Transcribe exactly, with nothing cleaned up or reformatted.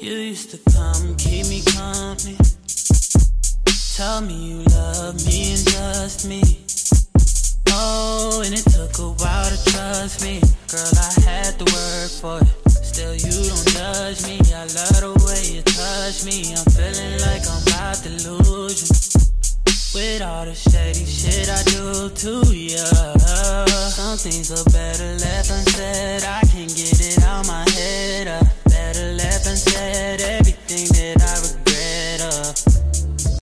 You used to come, keep me company. Tell me you love me and just me. Oh, and it took a while to trust me. Girl, I had to work for it. Still, you don't judge me. I love the way you touch me. I'm feeling like I'm about to lose you. With all the shady shit I do to ya. Some things are better left unsaid. I can't get